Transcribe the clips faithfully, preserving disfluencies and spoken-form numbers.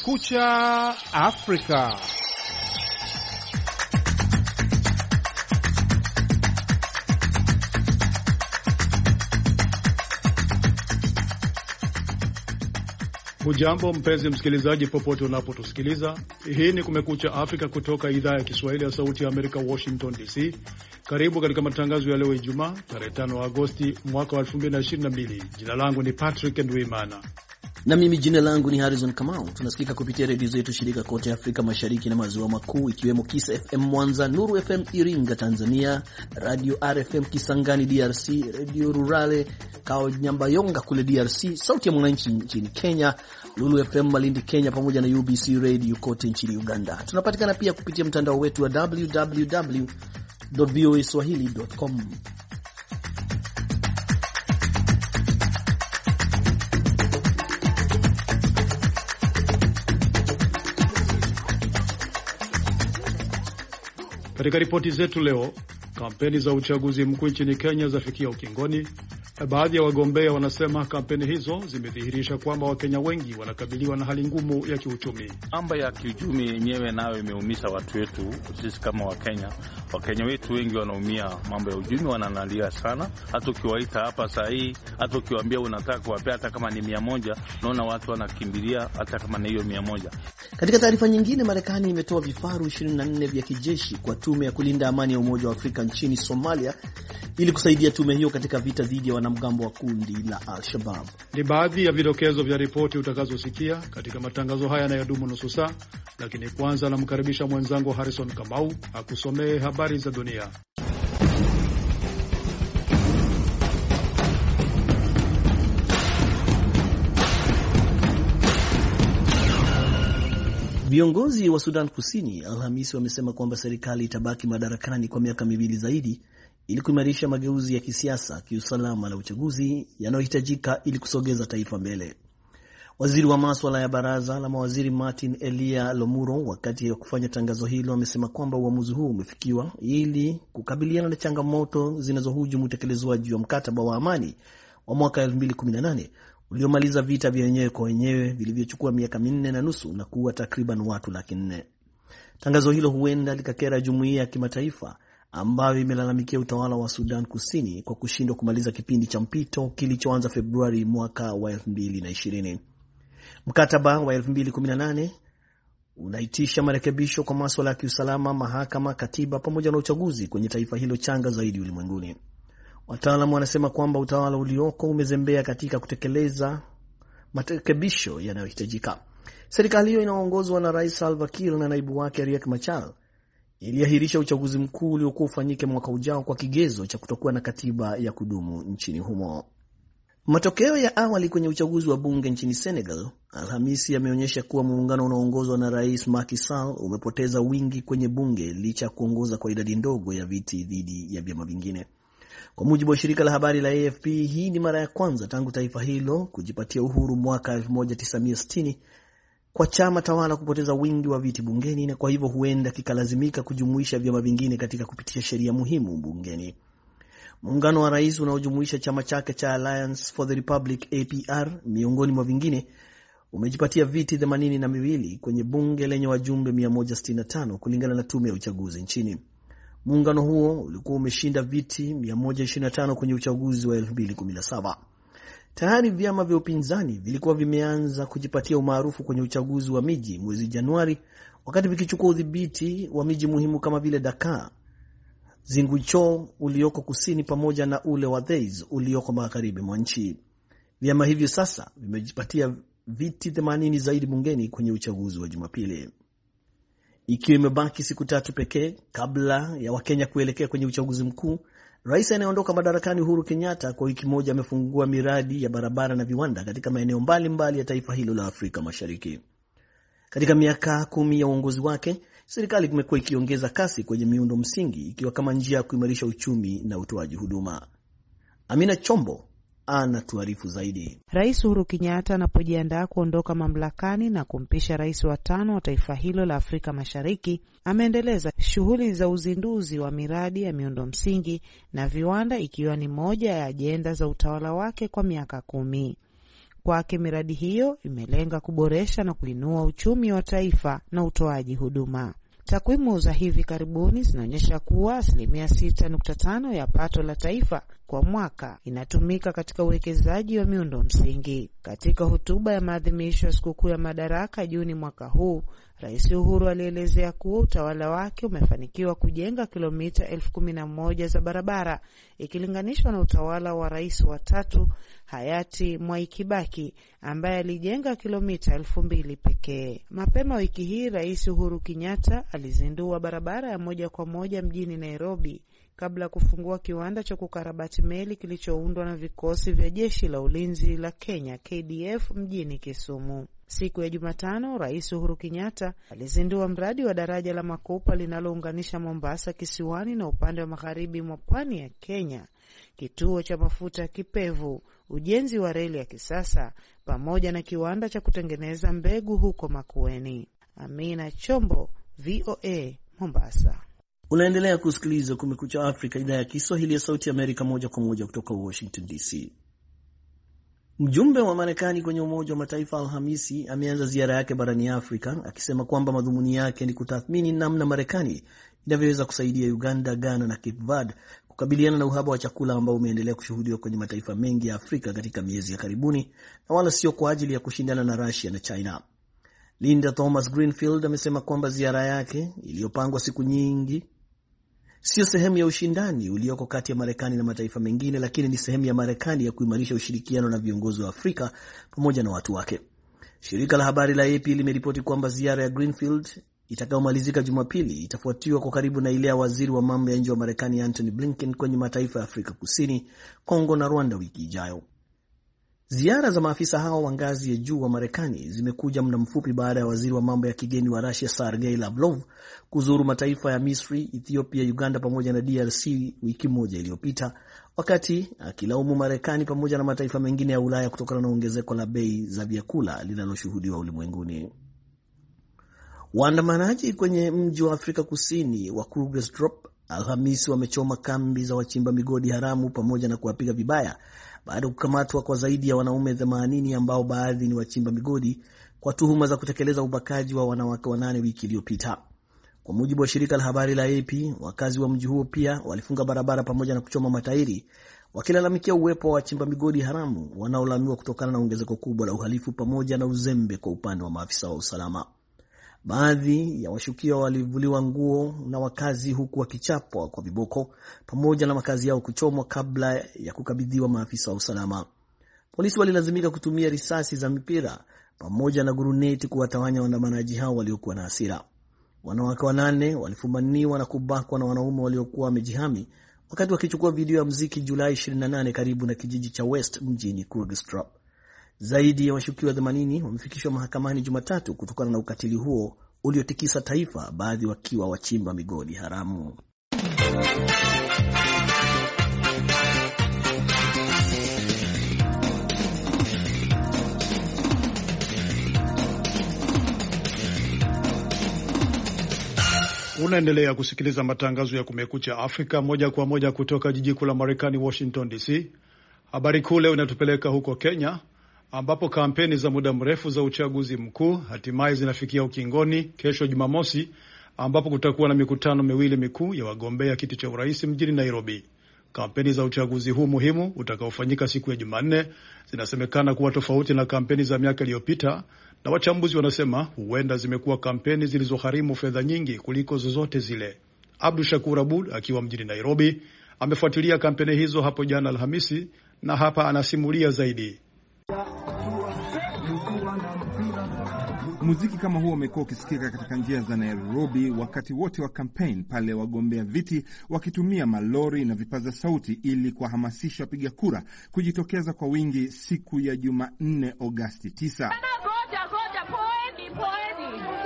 Kumekucha Afrika. Hujambo mpenzi msikilizaji popote unapotusikiliza. Hii ni Kumekucha Afrika kutoka idhaa ya Kiswahili ya Sauti ya Amerika, Washington D C. Karibu katika matangazo ya leo Ijumaa, tarehe tano Agosti mwaka wa elfu mbili na ishirini na mbili. Jina langu ni Patrick Ndwimana. Na mimi jina langu ni Harrison Kamau. Tunasikika kupitia redio zetu shirika kote Afrika Mashariki na Maziwa Makuu, ikiwemo Kiss F M Mwanza, Nuru F M Iringa Tanzania, Radio R F M Kisangani D R C, Radio Rurale Kaonyambayonga kule D R C, Sauti ya Mwananchi nchini Kenya, Lulu F M Malindi Kenya, pamoja na U B C Radio kote nchini Uganda. Tunapatikana pia kupitia mtandao wetu wa w w w dot voa swahili dot com. Katika ripoti zetu leo, kampeni za uchaguzi mkuu nchini Kenya zafikia ukingoni. Baadhi ya wagombea wanasema kampeni hizo zimedhihirisha kwamba Wakenya wengi wanakabiliwa na hali ngumu ya kiuchumi. Mambo ya kiuchumi yenyewe nayo imeumisha watu wetu, sisi kama Wakenya. Wakenya wetu wengi wanaumia, mambo ya uchumi wananalia sana. Hata ukiwaita hapa saa hii, hata ukiwaambia unataka kuwapea hata kama ni mia moja, naona watu wanakimbilia hata kama ni hiyo mia moja. Katika taarifa nyingine, Marekani imetoa vifaru ishirini na nne vya kijeshi kwa tume ya kulinda amani ya Umoja wa Afrika nchini Somalia ili kusaidia tume hiyo katika vita dhidi ya wanamgambo wa kundi la Al-Shabaab. Ni baadhi ya vidokezo vya ripoti utakazosikia katika matangazo haya yanayodumu nusu saa, lakini kwanza namkaribisha mwenzangu Harrison Kamau akusomee habari za dunia. Viongozi wa Sudan Kusini Alhamisi wamesema kwamba serikali itabaki madarakani kwa miaka miwili zaidi ili kuimarisha mageuzi ya kisiasa, kiusalama na uchaguzi yanayohitajika ili kusogeza taifa mbele. Waziri wa masuala ya baraza la mawaziri Martin Elia Lomuro, wakati wa kufanya tangazo hilo, amesema kwamba uamuzi huu umefikiwa ili kukabiliana na changamoto zinazohujumu utekelezwaji wa mkataba wa amani wa mwaka elfu mbili kumi na nane uliomaliza vita vya wenyewe kwa wenyewe vilivyochukua miaka minne na nusu na kuua takriban watu laki nne. Tangazo hilo huenda likakera jumuiya ya kimataifa ambayo imelalamikia utawala wa Sudan Kusini kwa kushindwa kumaliza kipindi cha mpito kilichoanza Februari mwaka wa elfu mbili na ishirini. Mkataba wa elfu mbili kumi na nane unaitisha marekebisho kwa masuala ya kiusalama, mahakama, katiba pamoja na uchaguzi kwenye taifa hilo changa zaidi ulimwenguni. Wataalamu wanasema kwamba utawala ulioko umezembea katika kutekeleza marekebisho yanayohitajika. Serikali hiyo inaongozwa na Rais Salva Kiir na naibu wake Riek Machar iliahirisha uchaguzi mkuu uliokuwa ufanyike mwaka ujao kwa kigezo cha kutokuwa na katiba ya kudumu nchini humo. Matokeo ya awali kwenye uchaguzi wa bunge nchini Senegal Alhamisi yameonyesha kuwa muungano unaoongozwa na Rais Macky Sall umepoteza wingi kwenye bunge licha ya kuongoza kwa idadi ndogo ya viti dhidi ya vyama vingine. Kwa mujibu wa shirika la habari la A F P, hii ni mara ya kwanza tangu taifa hilo kujipatia uhuru mwaka elfu moja tisa mia sitini kwa chama tawala kupoteza wingi wa viti bungeni, na kwa hivyo huenda kikalazimika kujumuisha vyama vingine katika kupitisha sheria muhimu bungeni. Muungano wa rais unaojumuisha chama chake cha Alliance for the Republic A P R miongoni mwa vingine umejipatia viti themanini na viwili kwenye bunge lenye wajumbe mia moja sitini na tano kulingana na tume ya uchaguzi nchini. Muungano huo ulikuwa umeshinda viti mia moja ishirini na tano kwenye uchaguzi wa elfu mbili kumi na saba. Tayari vyama vya upinzani vilikuwa vimeanza kujipatia umaarufu kwenye uchaguzi wa miji mwezi Januari, wakati vikichukua udhibiti wa miji muhimu kama vile Dakar, Ziguinchor ulioko kusini pamoja na ule wa Thiès ulioko magharibi mwa nchi. Vyama hivyo sasa vimejipatia viti themanini zaidi bungeni kwenye uchaguzi wa Jumapili. Ikiwa imebaki siku tatu pekee kabla ya Wakenya kuelekea kwenye uchaguzi mkuu, Rais anayeondoka madarakani Uhuru Kenyatta kwa wiki moja amefungua miradi ya barabara na viwanda katika maeneo mbalimbali ya taifa hilo la Afrika Mashariki. Katika miaka kumi ya uongozi wake, serikali imekuwa ikiongeza kasi kwenye miundo msingi ikiwa kama njia ya kuimarisha uchumi na utoaji huduma. Amina Chombo anatuarifu zaidi. Rais Uhuru Kenyatta anapojiandaa kuondoka mamlakani na kumpisha rais wa tano wa taifa hilo la Afrika Mashariki, ameendeleza shughuli za uzinduzi wa miradi ya miundo msingi na viwanda, ikiwa ni moja ya ajenda za utawala wake kwa miaka kumi. Kwake miradi hiyo imelenga kuboresha na kuinua uchumi wa taifa na utoaji huduma. Takwimu za hivi karibuni zinaonyesha kuwa asilimia sita nukta tano ya pato la taifa kwa mwaka inatumika katika uwekezaji wa miundo msingi. Katika hotuba ya maadhimisho ya sikukuu ya Madaraka Juni mwaka huu, Rais Uhuru alielezea kuwa utawala wake umefanikiwa kujenga kilomita elfu kumi na moja za barabara ikilinganishwa na utawala wa rais wa tatu hayati Mwai Kibaki ambaye alijenga kilomita elfu mbili pekee. Mapema wiki hii Rais Uhuru Kenyatta alizindua barabara ya moja kwa moja mjini Nairobi kabla kufungua kiwanda cha kukarabati meli kilichoundwa na vikosi vya Jeshi la Ulinzi la Kenya K D F mjini Kisumu. Siku ya Jumatano, Rais Uhuru Kenyatta alizindua mradi wa daraja la Makopa linalounganisha Mombasa kisiwani na upande wa magharibi mwa pwani ya Kenya, kituo cha mafuta Kipevu, ujenzi wa reli ya kisasa pamoja na kiwanda cha kutengeneza mbegu huko Makueni. Amina Chombo, V O A, Mombasa. Unaendelea kusikiliza Kumekucha Afrika, idhaa ya Kiswahili ya Sauti ya Amerika, moja kwa moja kutoka Washington D C. Mjumbe wa Marekani kwenye Umoja wa Mataifa Alhamisi ameanza ziara yake barani Afrika akisema kwamba madhumuni yake ni kutathmini namna Marekani inavyoweza kusaidia Uganda, Ghana na Cape Verde kukabiliana na uhaba wa chakula ambao umeendelea kushuhudiwa kwenye mataifa mengi ya Afrika katika miezi ya karibuni, na wala sio kwa ajili ya kushindana na Russia na China. Linda Thomas Greenfield amesema kwamba ziara yake iliyopangwa siku nyingi sio sehemu ya ushindani ulioko kati ya Marekani na mataifa mengine, lakini ni sehemu ya Marekani ya kuimarisha ushirikiano na viongozi wa Afrika pamoja na watu wake. Shirika la habari la A P limeripoti kwamba ziara ya Greenfield itakayomalizika Jumapili itafuatiwa kwa karibu na ile ya waziri wa mambo ya nje wa Marekani Antony Blinken kwenye mataifa ya Afrika Kusini, Kongo na Rwanda wiki ijayo. Ziara za maafisa hao wa ngazi ya juu wa Marekani zimekuja muda mfupi baada ya waziri wa mambo ya kigeni wa Russia Sergei Lavrov kuzuru mataifa ya Misri, Ethiopia, Uganda pamoja na D R C wiki moja iliyopita, wakati akilaumu Marekani pamoja na mataifa mengine ya Ulaya kutokana na ongezeko la bei za vyakula linaloshuhudiwa ulimwenguni. Waandamanaji kwenye mji wa Afrika Kusini wa Krugersdorp Alhamisi wamechoma kambi za wachimba migodi haramu pamoja na kuwapiga vibaya baada ya kukamatwa kwa zaidi ya wanaume themanini ambao baadhi ni wachimba migodi kwa tuhuma za kutekeleza ubakaji wa wanawake wanane wiki iliyopita. Kwa mujibu wa shirika la habari la A P, wakazi wa mji huo pia walifunga barabara pamoja na kuchoma matairi wakilalamikia uwepo wa wachimba migodi haramu wanaolaumiwa kutokana na ongezeko kubwa la uhalifu pamoja na uzembe kwa upande wa maafisa wa usalama. Baadhi ya washukiwa walivuliwa nguo na wakazi huku wakichapwa kwa viboko pamoja na makazi yao kuchomwa kabla ya kukabidhiwa maafisa wa usalama. Polisi walilazimika kutumia risasi za mipira pamoja na guruneti kuwatawanya waandamanaji hao waliokuwa na hasira. Wanawake wanane walifumaniwa na kubakwa na wanaume waliokuwa wamejihami wakati wakichukua video ya muziki Julai ishirini na nane karibu na kijiji cha West mjini Krugersdorp. Zaidi ya washukiwa themanini wamefikishwa mahakamani Jumatatu kutokana na ukatili huo uliotikisa taifa, baadhi wakiwa wachimba migodi haramu. Unaendelea kusikiliza matangazo ya Kumekucha Afrika moja kwa moja kutoka jiji kuu la Marekani, Washington D C. Habari kuu leo inatupeleka huko Kenya, ambapo kampeni za muda mrefu za uchaguzi mkuu hatimaye zinafikia ukingoni kesho Jumamosi, ambapo kutakuwa na mikutano miwili mikuu ya wagombea kiti cha urais mjini Nairobi. Kampeni za uchaguzi huu muhimu utakaofanyika siku ya Jumanne zinasemekana kuwa tofauti na kampeni za miaka iliyopita, na wachambuzi wanasema huenda zimekuwa kampeni zilizogharimu fedha nyingi kuliko zozote zile. Abdu Shakur Abud akiwa mjini Nairobi amefuatilia kampeni hizo hapo jana Alhamisi, na hapa anasimulia zaidi. Muziki kama huo umekuwa ukisikika katika njia za Nairobi wakati wote wa kampeni, pale wagombea viti wakitumia malori na vipaza sauti ili kuhamasisha wapiga kura kujitokeza kwa wingi siku ya Jumanne Agosti tisa.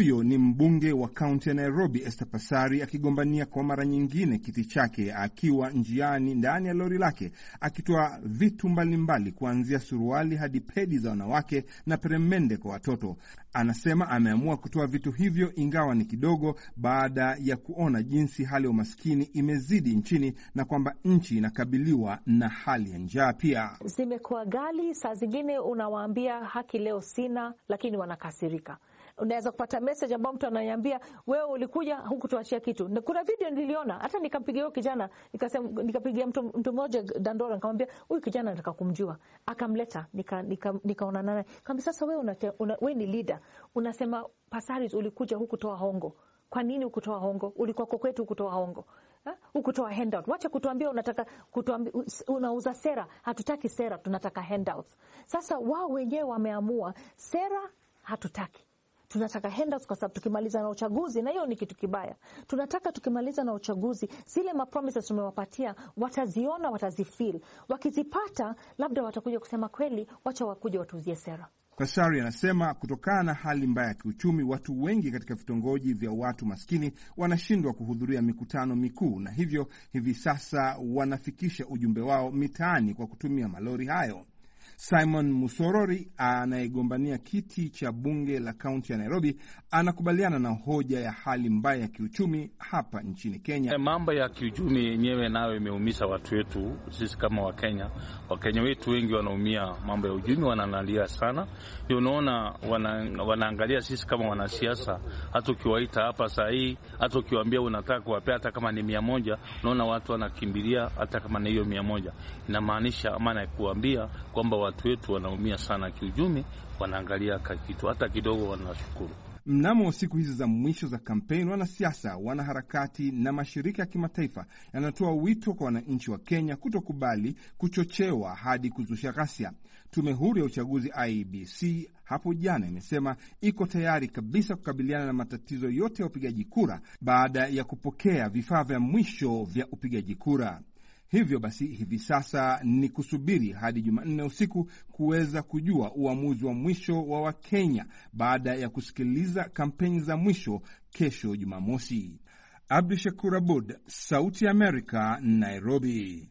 Huyo ni mbunge wa kaunti ya Nairobi Esther Pasari akigombania kwa mara nyingine kiti chake akiwa njiani ndani ya lori lake akitoa vitu mbalimbali kuanzia suruali hadi pedi za wanawake na peremende kwa watoto. Anasema ameamua kutoa vitu hivyo ingawa ni kidogo baada ya kuona jinsi hali ya umaskini imezidi nchini na kwamba nchi inakabiliwa na hali ya njaa pia. Zimekuwa gali, saa zingine unawaambia haki leo sina, lakini wanakasirika. Unaweza kupata message ambayo mtu ananiambia wewe ulikuja hukutuachia kitu. Na kuna video niliona hata nikampigia huyo kijana, nikasema nikapigia mtu mtu mmoja Dandora, nikamwambia huyu kijana nataka kumjua. Akamleta nika nikaona nika naye. Nikamwambia sasa wewe una, una wewe ni leader. Unasema Pasari ulikuja hukutoa hongo. Kwa nini hukutoa hongo? Ulikuwa kwa kwetu hukutoa hongo. Ha? Hukutoa handout. Wacha kutuambia unataka kutuambia unauza sera. Hatutaki sera, tunataka handouts. Sasa wao wenyewe wameamua sera hatutaki. Tunataka handouts kwa sababu tukimaliza na uchaguzi, na hiyo ni kitu kibaya. Tunataka tukimaliza na uchaguzi zile ma promises tumewapatia wataziona, watazifeel. Wakizipata labda watakuja kusema kweli, wacha wakuje watuzie sera. Pasari anasema kutokana na hali mbaya ya kiuchumi, watu wengi katika vitongoji vya watu maskini wanashindwa kuhudhuria mikutano mikuu, na hivyo hivi sasa wanafikisha ujumbe wao mitaani kwa kutumia malori hayo. Simon Musorori anayegombania kiti cha bunge la kaunti ya Nairobi anakubaliana na hoja ya hali mbaya ya kiuchumi hapa nchini Kenya. Mambo ya kiuchumi yenyewe nayo imeumisha watu wetu sisi kama Wakenya. Wakenya wetu wengi wanaumia mambo ya uchumi, wananalia sana. Ndio unaona wana, wanaangalia sisi kama wanasiasa, hata ukiwaita hapa saa hii, hata ukiwaambia unataka kuwapea hata kama ni mia moja, unaona watu wanakimbilia hata kama ni hiyo mia moja. Inamaanisha maana ya kuambia kwamba watu wetu wanaumia sana kiuchumi, wanaangalia kitu hata kidogo wanashukuru. Mnamo siku hizi za mwisho za kampeni, wanasiasa, wanaharakati na mashirika ya kimataifa yanatoa wito kwa wananchi wa Kenya kutokubali kuchochewa hadi kuzusha ghasia. Tume huru ya uchaguzi I E B C hapo jana imesema iko tayari kabisa kukabiliana na matatizo yote ya upigaji kura baada ya kupokea vifaa vya mwisho vya upigaji kura. Hivyo basi hivi sasa ni kusubiri hadi Jumanne usiku kuweza kujua uamuzi wa mwisho wa Wakenya baada ya kusikiliza kampeni za mwisho kesho Jumamosi. Abdu Shakur Abud, Sauti ya Amerika, Nairobi.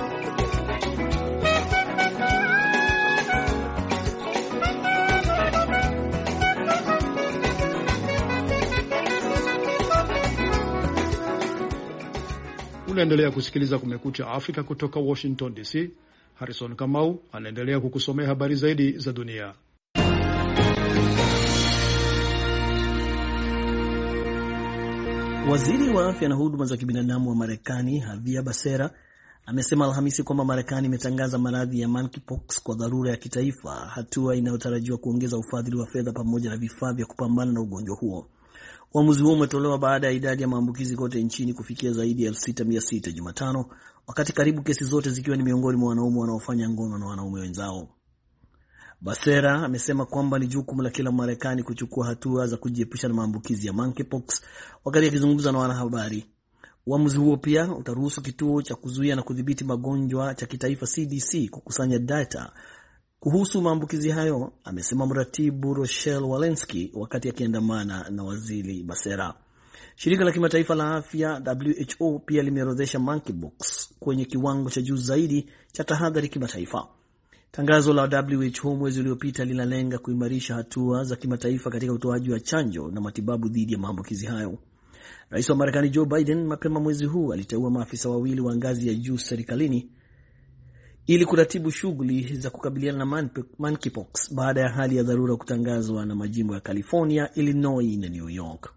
Unaendelea kusikiliza Kumekucha Afrika kutoka Washington D C. Harrison Kamau anaendelea kukusomea habari zaidi za dunia. Waziri wa afya na huduma za kibinadamu wa Marekani Javier Becerra amesema Alhamisi kwamba Marekani imetangaza maradhi ya monkeypox kwa dharura ya kitaifa, hatua inayotarajiwa kuongeza ufadhili wa fedha pamoja na vifaa vya kupambana na ugonjwa huo. Uamuzi huo umetolewa baada ya idadi ya maambukizi kote nchini kufikia zaidi ya elfu sita mia sita Jumatano, wakati karibu kesi zote zikiwa ni miongoni mwa wanaume wanaofanya ngono na wanaume wenzao. Becerra amesema kwamba ni jukumu la kila Marekani kuchukua hatua za kujiepusha na maambukizi ya monkeypox wakati akizungumza na wanahabari. Uamuzi huo pia utaruhusu kituo cha kuzuia na kudhibiti magonjwa cha kitaifa C D C kukusanya data kuhusu maambukizi hayo, amesema mratibu Rochelle Walensky wakati akiandamana na waziri Becerra. Shirika la kimataifa la afya W H O pia limeorodhesha monkeypox kwenye kiwango cha juu zaidi cha tahadhari kimataifa. Tangazo la W H O mwezi uliopita linalenga kuimarisha hatua za kimataifa katika utoaji wa chanjo na matibabu dhidi ya maambukizi hayo. Rais wa Marekani Joe Biden mapema mwezi huu aliteua maafisa wawili wa ngazi ya juu serikalini ili kuratibu shughuli za kukabiliana na monkeypox baada ya hali ya dharura kutangazwa na majimbo ya California, Illinois na New York.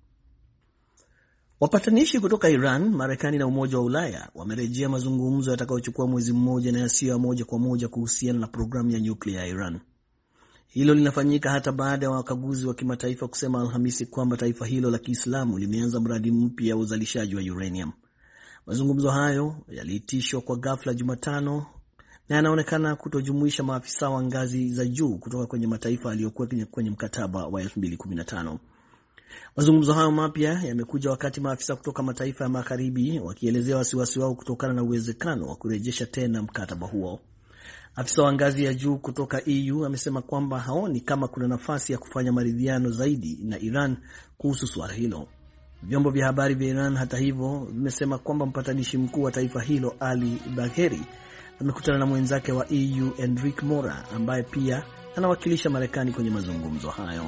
Wapatanishi kutoka Iran, Marekani na Umoja wa Ulaya wamerejea mazungumzo yatakayochukua mwezi mmoja na yasiyo ya moja kwa moja kuhusiana na programu ya nyuklia ya Iran. Hilo linafanyika hata baada ya wakaguzi wa kimataifa kusema Alhamisi kwamba taifa hilo la Kiislamu limeanza mradi mpya wa uzalishaji wa uranium. Mazungumzo hayo yaliitishwa kwa ghafla Jumatano na yanaonekana kutojumuisha maafisa wa ngazi za juu kutoka kwenye mataifa yaliyokuwa kwenye mkataba wa elfu mbili kumi na tano. Mazungumzo hayo mapya yamekuja wakati maafisa kutoka mataifa ya magharibi wakielezea wasiwasi wao kutokana na uwezekano wa kurejesha tena mkataba huo. Afisa wa ngazi ya juu kutoka E U amesema kwamba haoni kama kuna nafasi ya kufanya maridhiano zaidi na Iran kuhusu suala hilo. Vyombo vya habari vya Iran hata hivyo vimesema kwamba mpatanishi mkuu wa taifa hilo Ali Bagheri amekutana na mwenzake wa E U Enrique Mora ambaye pia anawakilisha Marekani kwenye mazungumzo hayo.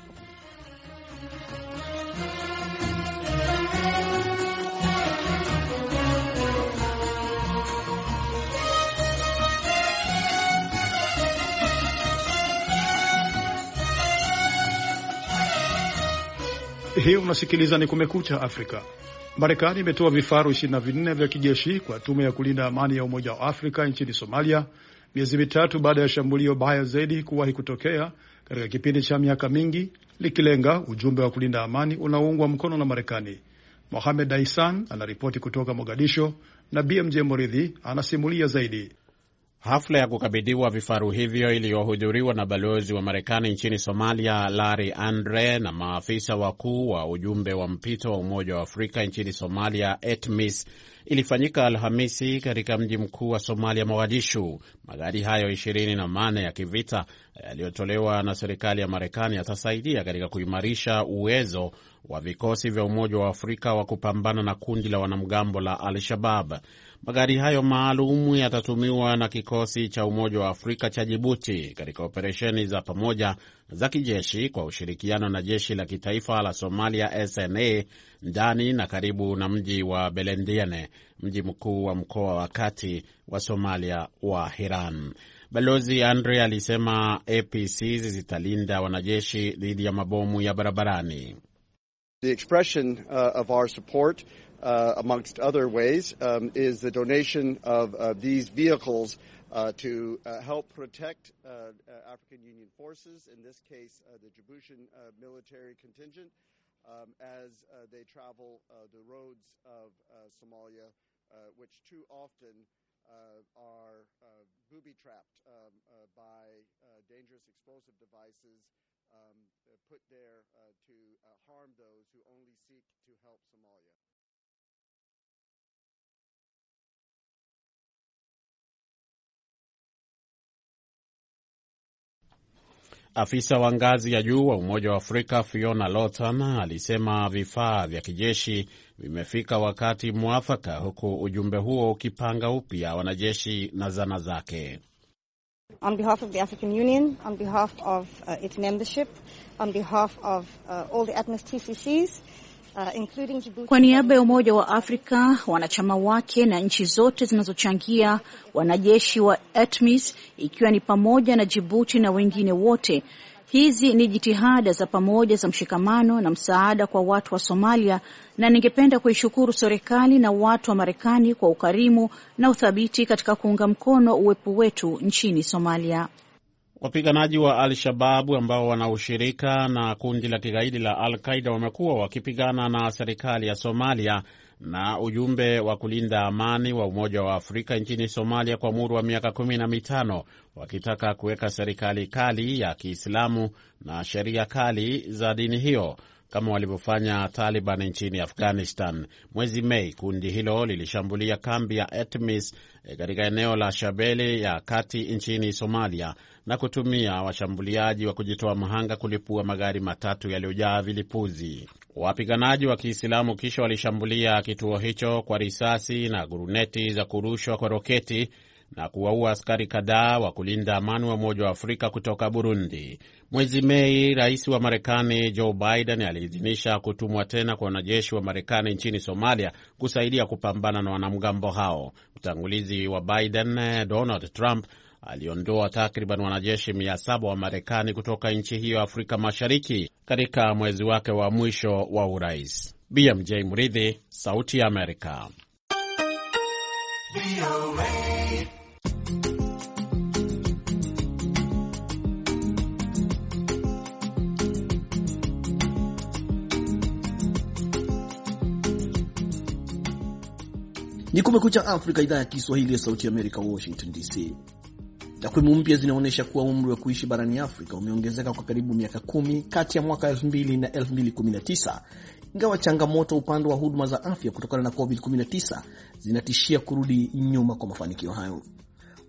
Hii unasikiliza ni Kumekucha Afrika. Marekani imetoa vifaru ishirini na vinne vya kijeshi kwa tume ya kulinda amani ya Umoja wa Afrika nchini Somalia, miezi mitatu baada ya shambulio baya zaidi kuwahi kutokea katika kipindi cha miaka mingi, likilenga ujumbe wa kulinda amani unaoungwa mkono na Marekani. Mohamed Daisan anaripoti kutoka Mogadisho na B M J Moridhi anasimulia zaidi. Hafla ya kukabidhiwa vifaru hivyo iliyohudhuriwa na balozi wa Marekani nchini Somalia Larry Andre na maafisa wakuu wa ujumbe wa mpito wa Umoja wa Afrika nchini Somalia A T M I S ilifanyika Alhamisi katika mji mkuu wa Somalia, Mogadishu. Magari hayo ishirini na nane ya kivita yaliyotolewa na serikali ya Marekani yatasaidia katika kuimarisha uwezo wa vikosi vya Umoja wa Afrika wa kupambana na kundi la wanamgambo la Al-Shabaab. Magari hayo maalum yatatumiwa na kikosi cha Umoja wa Afrika cha Djibouti katika operesheni za pamoja za kijeshi kwa ushirikiano na jeshi la kitaifa la Somalia S N A ndani na karibu na mji wa Beledweyne, mji mkuu wa mkoa wa kati wa Somalia wa Hiran. Balozi Andre alisema A P Cs zitalinda wanajeshi dhidi ya mabomu ya barabarani. The expression uh, of our support Uh, amongst other ways, um, is the donation of uh, these vehicles uh, to uh, help protect uh, uh, African Union forces, in this case uh, the Djiboutian uh, military contingent, um, as uh, they travel uh, the roads of uh, Somalia, uh, which too often uh, are uh, booby-trapped um, uh, by uh, dangerous explosive devices um, put there uh, to uh, harm those who only seek to help Somalia. Afisa wa ngazi ya juu wa Umoja wa Afrika Fiona Lawton alisema vifaa vya kijeshi vimefika wakati mwafaka, huku ujumbe huo ukipanga upya wanajeshi na zana zake. On behalf of the African Union, on behalf of uh, its membership, on behalf of uh, all the A T M I S T C Cs, Uh, including Djibouti. Kwa niaba ya Umoja wa Afrika, wanachama wake na nchi zote zinazochangia, wanajeshi wa A T M I S ikiwa ni pamoja na Djibouti na wengine wote, hizi ni jitihada za pamoja za mshikamano na msaada kwa watu wa Somalia, na ningependa kuishukuru serikali na watu wa Marekani kwa ukarimu na uthabiti katika kuunga mkono uwepo wetu nchini Somalia. Wapiganaji wa Al-Shababu ambao wanaushirika na kundi la kigaidi la Al-Qaeda wamekuwa wakipigana na serikali ya Somalia na ujumbe wa kulinda amani wa Umoja wa Afrika nchini Somalia kwa muda wa miaka kumi na mitano, wakitaka kuweka serikali kali ya Kiislamu na sheria kali za dini hiyo kama walivyofanya Taliban nchini Afghanistan. Mwezi Mei, kundi hilo lilishambulia kambi ya A T M I S katika eneo la Shabelle ya kati nchini Somalia na kutumia washambuliaji wa kujitoa mhanga kulipua magari matatu yaliyojaa vilipuzi. Wapiganaji wa Kiislamu kisha walishambulia kituo hicho kwa risasi na guruneti za kurushwa kwa roketi na kuwaua askari kadhaa wa kulinda amani wa Umoja wa Afrika kutoka Burundi. Mwezi Mei, rais wa Marekani Joe Biden aliidhinisha kutumwa tena kwa wanajeshi wa Marekani nchini Somalia kusaidia kupambana na wanamgambo hao. Mtangulizi wa Biden, Donald Trump, aliondoa takriban wanajeshi mia saba wa Marekani kutoka nchi hiyo Afrika Mashariki katika mwezi wake wa mwisho wa urais. B M J Muridhi, Sauti ya Amerika. Ni Kumekucha Afrika, idhaa ya Kiswahili ya Sauti ya Amerika, Washington D C. Takwimu mpya zinaonyesha kuwa umri wa kuishi barani Afrika umeongezeka kwa karibu miaka kumi kati ya mwaka elfu mbili na elfu mbili kumi na tisa, ingawa changamoto upande wa huduma za afya kutokana na covid kumi na tisa zinatishia kurudi nyuma kwa mafanikio hayo.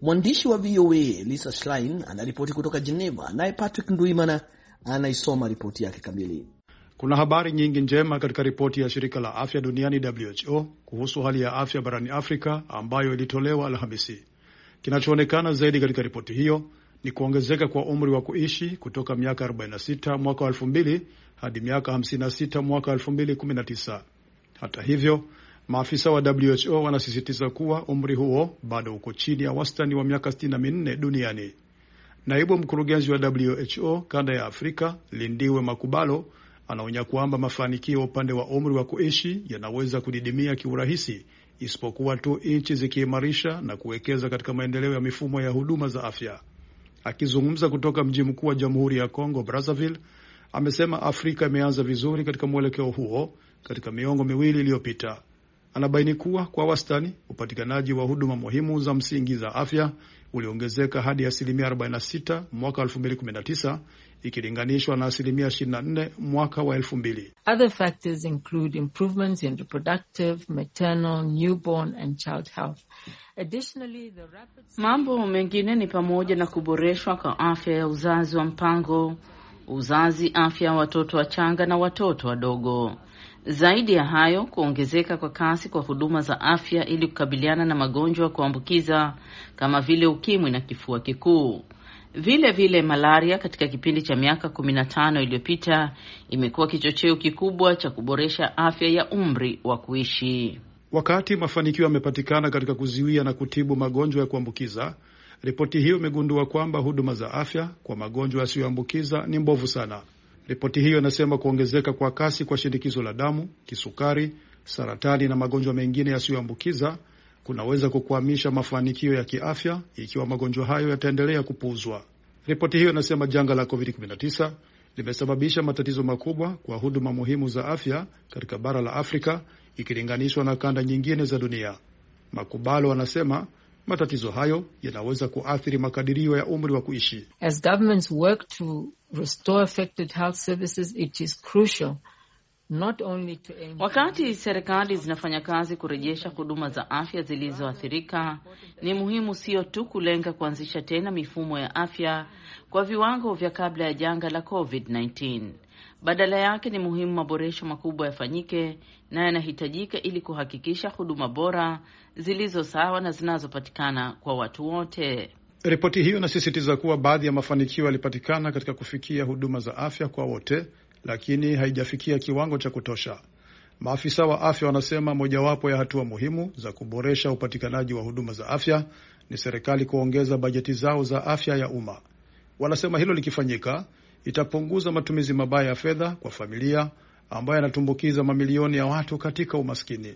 Mwandishi wa V O A Lisa Schlein anaripoti kutoka Geneva, naye Patrick Nduimana anaisoma ripoti yake kamili. Kuna habari nyingi njema katika ripoti ya shirika la afya duniani W H O kuhusu hali ya afya barani Afrika ambayo ilitolewa Alhamisi. Kinachoonekana zaidi katika ripoti hiyo ni kuongezeka kwa umri wa kuishi kutoka miaka arobaini na sita mwaka elfu mbili hadi miaka hamsini na sita mwaka elfu mbili kumi na tisa. Hata hivyo, maafisa wa W H O wanasisitiza kuwa umri huo bado uko chini ya wastani wa miaka sitini na minne duniani. Naibu mkurugenzi wa W H O kanda ya Afrika, Lindiwe Makubalo, anaonya kwamba mafanikio upande wa umri wa kuishi yanaweza kudidimia kiurahisi isipokuwa tu nchi zikiimarisha na kuwekeza katika maendeleo ya mifumo ya huduma za afya. Akizungumza kutoka mji mkuu wa Jamhuri ya Kongo Brazzaville, amesema Afrika imeanza vizuri katika mwelekeo huo katika miongo miwili iliyopita. Anabaini kuwa kwa wastani upatikanaji wa huduma muhimu za msingi za afya uliongezeka hadi asilimia arobaini na sita mwaka elfu mbili kumi na tisa ikilinganishwa na asilimia ishirini na nne mwaka wa elfu mbili. Other factors include improvements in reproductive, maternal, newborn and child health. Additionally, the rapid... Mambo mengine ni pamoja na kuboreshwa kwa afya ya uzazi wa mpango, uzazi, afya ya watoto wachanga na watoto wadogo. Zaidi ya hayo, kuongezeka kwa kasi kwa huduma za afya ili kukabiliana na magonjwa ya kuambukiza kama vile ukimwi na kifua kikuu. Vile vile malaria katika kipindi cha miaka kumi na tano iliyopita imekuwa kichocheo kikubwa cha kuboresha afya ya umri wa kuishi. Wakati mafanikio yamepatikana katika kuzuia na kutibu magonjwa ya kuambukiza, ripoti hiyo imegundua kwamba huduma za afya kwa magonjwa yasiyoambukiza ni mbovu sana. Ripoti hiyo inasema kuongezeka kwa kasi kwa shinikizo la damu, kisukari, saratani na magonjwa mengine yasiyoambukiza kunaweza kukwamisha mafanikio ya kiafya ikiwa magonjwa hayo yataendelea kupuuzwa. Ripoti hiyo inasema janga la covid kumi na tisa limesababisha matatizo makubwa kwa huduma muhimu za afya katika bara la Afrika ikilinganishwa na kanda nyingine za dunia. Makubalo anasema matatizo hayo yanaweza kuathiri makadirio ya umri wa kuishi. As governments work to restore affected health services, it is crucial not only to aim... Wakati serikali zinafanya kazi kurejesha huduma za afya zilizoathirika, ni muhimu sio tu kulenga kuanzisha tena mifumo ya afya kwa viwango vya kabla ya janga la covid kumi na tisa. Badala yake ni muhimu maboresho makubwa yafanyike na yanahitajika ili kuhakikisha huduma bora zilizo sawa na zinazopatikana kwa watu wote. Ripoti hiyo inasisitiza kuwa baadhi ya mafanikio yalipatikana katika kufikia huduma za afya kwa wote, lakini haijafikia kiwango cha kutosha. Maafisa wa afya wanasema mojawapo ya hatua muhimu za kuboresha upatikanaji wa huduma za afya ni serikali kuongeza bajeti zao za afya ya umma. Wanasema hilo likifanyika, itapunguza matumizi mabaya ya fedha kwa familia ambayo yanatumbukiza mamilioni ya watu katika umaskini.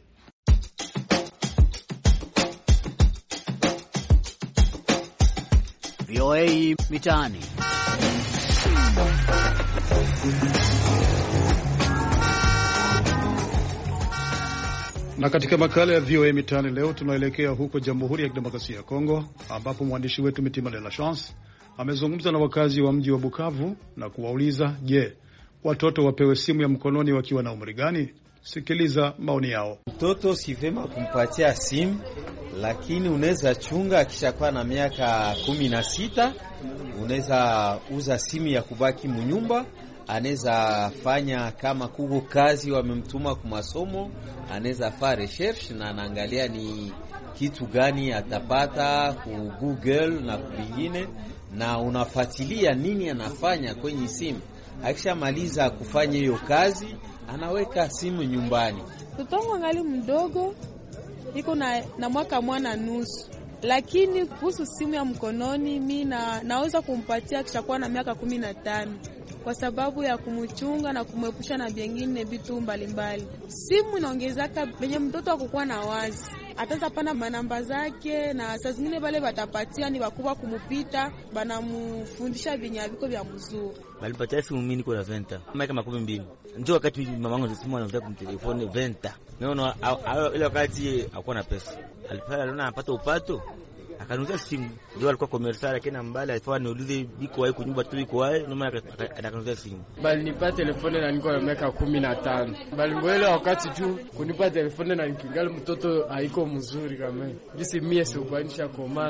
V O A Mitaani. Na katika makala ya V O A Mitaani leo tunaelekea huko Jamhuri ya Kidemokrasia ya Kongo ambapo mwandishi wetu Mitima de la Chance amezungumza na wakazi wa mji wa Bukavu na kuwauliza, je, watoto wapewe simu ya mkononi wakiwa na umri gani? Sikiliza maoni yao. Mtoto si vema kumpatia simu, lakini unaweza chunga akishakuwa na miaka kumi na sita, unaweza uza simu ya kubaki munyumba, anaweza fanya kama kuko kazi wamemtuma kwa masomo, anaweza fa research na anaangalia ni kitu gani atapata ku Google na vingine, na unafuatilia nini anafanya kwenye simu. Akishamaliza kufanya hiyo kazi, anaweka simu nyumbani. Tutongo angali mdogo, iko na, na mwaka mwana nusu. Lakini kuhusu simu ya mkononi, mimi na, naweza kumpatia kishakuwa na miaka kumi na tano. Kwa sababu ya kumchunga na kumepusha na vingine vitu mbalimbali. Simu inaongezaka benye mtoto akukua na wazi. Ataza pana manamba zake na saa zingine wale watapatia ni wakubwa kumupita, banamufundisha vinyaviko vya mzuri. Balipatia simu mimi niko na venta. Miaka makumi mbili. Ndio wakati mamangu anasema anaanza kumtelefoni venta. Naona ile wakati hakuwa na pesa. Alipata aliona anapata upato. Akanuza simu. Ndio alikuwa commercial lakini mbali alifanya niulize biko wapi kunyumba tu biko wapi, noma akanuza simu. Bali nipa telefoni na niko na miaka kumi na tano. Bali ngoele wakati tu kunipa telefoni na nikingali mtoto haiko mzuri kama. Bisi mie sikuanisha komala.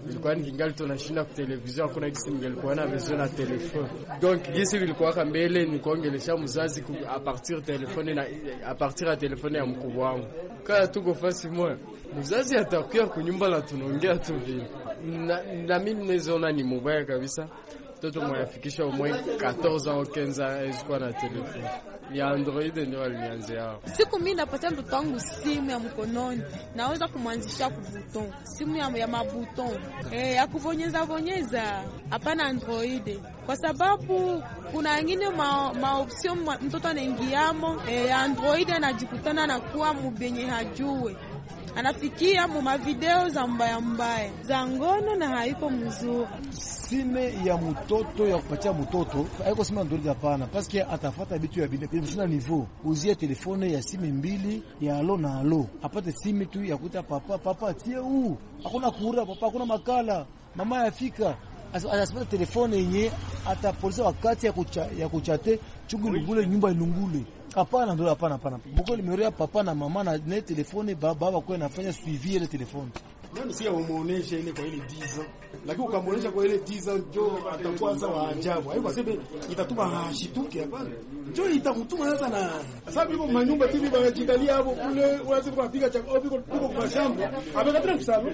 nilikuwa nikingali tunashinda kwa television, hakuna kisi nilikuwa na besoin na telefone. Donc gisi vilikuwa kama mbele ni kuongelesha mzazi a partir telefone na a partir ya telefone ya mkubwa wangu. Kaya tuko fasi moja, mzazi atakuwa kunyumba la tunaongea tu vile. Na, na mimi nimeona ni mubaya kabisa. Mtoto mwafikisha umwe quatorze ans quinze ans ezikuwa na telefone. Ya Android ndio alianzia. Siku mimi napata mtoto wangu simu ya mkononi, naweza kumwanzisha ku button. Simu ya, ya mabuton. Eh, ya kuvonyeza vonyeza. Hapana Android. Kwa sababu kuna wengine ma, ma option mtoto anaingiamo, eh, Android anajikutana na kuwa mubenye hajue. Anafikia mu video za mbaya mbaya za ngono na haiko mzuri. Sime ya mtoto ya kupatia mtoto haiko sima Android hapana, paske atafuata vitu ya vile kwa niveau. Uzie telefone ya sime mbili ya alo na alo, apate sime tu ya kuita papa papa tie huu, hakuna kuura papa, hakuna makala mama yafika. Asipata telefone yenye atapoliza wakati ya kucha, ya kuchate chungu lungule nyumba ilungule. Hapana ndio hapana hapana. Boko limeorea papa na mama na ne telefone baba baba kwa nafanya suivi ile telefone. Nani si umuonesha ile kwa ile diza. Lakini ukamuonesha kwa ile diza ndio atakuwa sawa ajabu. Haiko sebe itatuma hashituke hapana. Ndio itamtuma sasa na sababu hivyo manyumba tivi wanajikalia hapo kule wazi kwa piga cha au biko biko kwa shamba. Abekatana kusalo.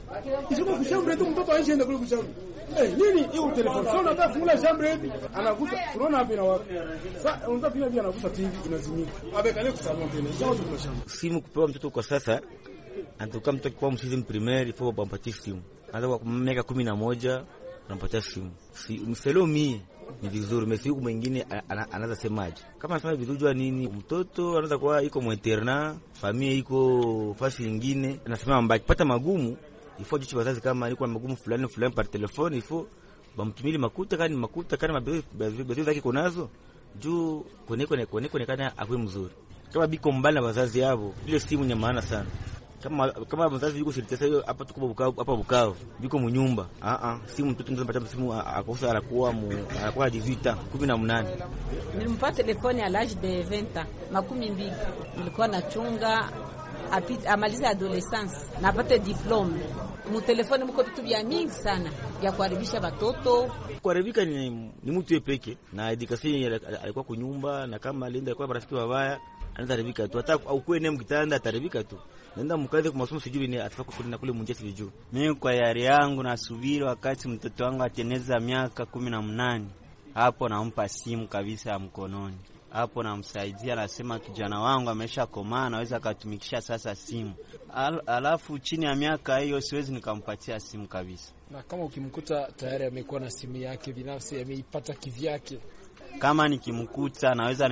Isiko kushamba ndio mtoto aishaenda kule kushamba. Eh, nini hiyo telefoni? Sasa unataka fungula shamba hivi, anagusa. Unaona hapa na wapi? Sasa unataka pia pia anagusa T V inazimika. Abekale kusalo tena. Sio tu kwa shamba. Simu kupewa mtoto kwa sasa. Anatoka mtoto kwa msimu primaire ifo bampatie simu. Anataka kwa miaka kumi na moja anampatia simu. Si mfelo mimi ni vizuri, mimi siku mwingine anaanza semaje. Kama anasema vizuri jua nini? Mtoto anaweza kuwa iko mweterna, familia iko fasi nyingine, anasema mbaki pata magumu. Ifo jicho wazazi kama alikuwa magumu fulani fulani par telefone, ifo bamtumili makuta kani makuta kani mabezo zake kunazo. Juu koneko ne koneko ne kana akwe mzuri. Kama biko mbali na wazazi yao, ile simu ni maana sana. Kama kama mzazi yuko shirikisha hiyo hapa tuko Bukavu, hapa Bukavu biko mnyumba a a simu mtoto ndio anapata simu akosa anakuwa anakuwa divita kumi na nane. Nilimpata telefoni à l'âge de vingt ans makumi mbili, nilikuwa nachunga apita amaliza adolescence napata diplome. Mu telefoni mko vitu vya mingi sana vya kuharibisha watoto. Kuharibika ni, ni mtu yepeke na edikasi alikuwa kunyumba, na kama alienda alikuwa marafiki wabaya anaharibika tu, hata au kwa nene mkitanda ataribika tu. Nenda mkaze kwa masomo sijui ni atafaka kule na kule munje sijui. Mimi kwa yari yangu nasubiri wakati mtoto wangu ateneza miaka kumi na nane. Hapo nampa simu kabisa ya mkononi. Hapo namsaidia, nasema kijana wangu amesha komaa, naweza kutumikisha sasa simu. Al, alafu chini ya miaka hiyo siwezi nikampatia simu kabisa. Na kama ukimkuta tayari amekuwa na simu yake binafsi, ameipata kivyake, kama nikimkuta naweza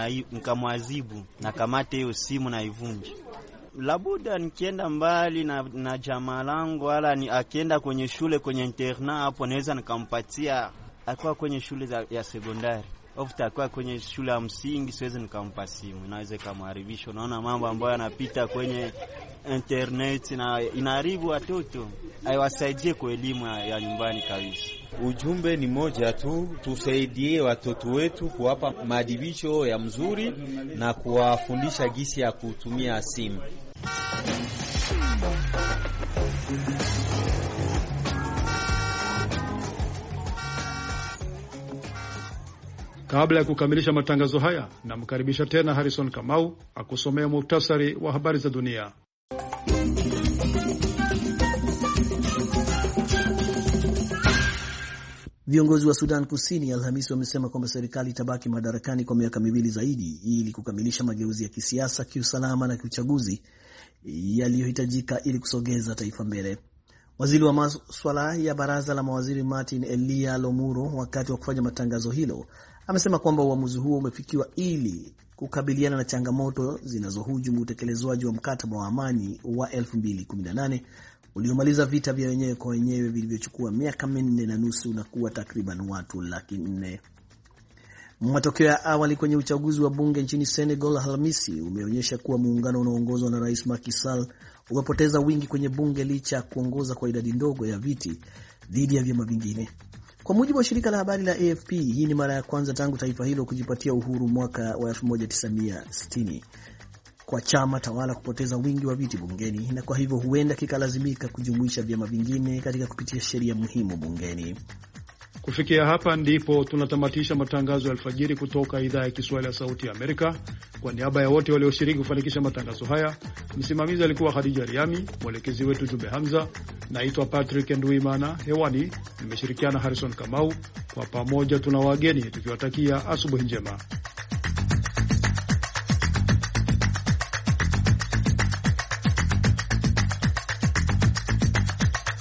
nikamwazibu na kamate hiyo simu na ivunje. Labuda nikienda mbali na, na jamaa langu wala ni akienda kwenye shule kwenye internat, hapo naweza nikampatia. Akwa kwenye shule za, ya sekondari ofta akwa kwenye shule ya msingi siwezi nikampa simu, inaweza kumharibisha. Unaona mambo ambayo yanapita kwenye internet na inaharibu watoto, aiwasaidie kwa elimu ya, ya nyumbani kabisa. Ujumbe ni moja tu, tusaidie watoto wetu kuwapa maadibisho ya mzuri na kuwafundisha gisi ya kutumia simu. Kabla ya kukamilisha matangazo haya, namkaribisha tena Harrison Kamau akusomea muhtasari wa habari za dunia. Viongozi wa Sudan Kusini Alhamisi wamesema kwamba serikali itabaki madarakani kwa miaka miwili zaidi ili kukamilisha mageuzi ya kisiasa, kiusalama na kiuchaguzi yaliyohitajika ili kusogeza taifa mbele. Waziri wa masuala ya baraza la mawaziri Martin Elia Lomuro, wakati wa kufanya matangazo hilo, amesema kwamba uamuzi huo umefikiwa ili kukabiliana na changamoto zinazohujumu utekelezwaji wa mkataba wa amani wa elfu mbili kumi na nane uliomaliza vita vya wenyewe kwa wenyewe vilivyochukua miaka minne na nusu na kuwa takriban watu laki nne. Matokeo ya awali kwenye uchaguzi wa bunge nchini Senegal Alhamisi umeonyesha kuwa muungano unaoongozwa na Rais Macky Sall umepoteza wingi kwenye bunge licha ya kuongoza kwa idadi ndogo ya viti dhidi ya vyama vingine. Kwa mujibu wa shirika la habari la A F P, hii ni mara ya kwanza tangu taifa hilo kujipatia uhuru mwaka wa elfu moja tisa mia sitini. kwa chama tawala kupoteza wingi wa viti bungeni, na kwa hivyo huenda kikalazimika kujumuisha vyama vingine katika kupitia sheria muhimu bungeni. Kufikia hapa ndipo tunatamatisha matangazo ya alfajiri kutoka idhaa ya Kiswahili ya Sauti ya Amerika. Kwa niaba ya wote walioshiriki kufanikisha matangazo haya, msimamizi alikuwa Khadija Riami, mwelekezi wetu Jumbe Hamza. Naitwa Patrick Nduimana, hewani nimeshirikiana Harrison Kamau. Kwa pamoja tuna wageni tukiwatakia asubuhi njema.